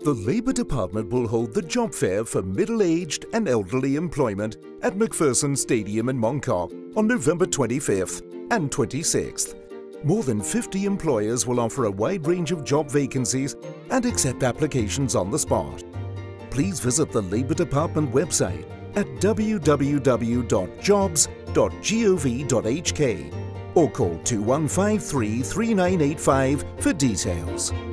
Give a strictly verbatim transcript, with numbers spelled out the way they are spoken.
The Labour Department will hold the job fair for middle-aged and elderly employment at McPherson Stadium in Moncock on November twenty-fifth and twenty-sixth. More than fifty employers will offer a wide range of job vacancies and accept applications on the spot. Please visit the Labour Department website at w w w dot jobs dot gov dot h k or call two one five three, three nine eight five for details.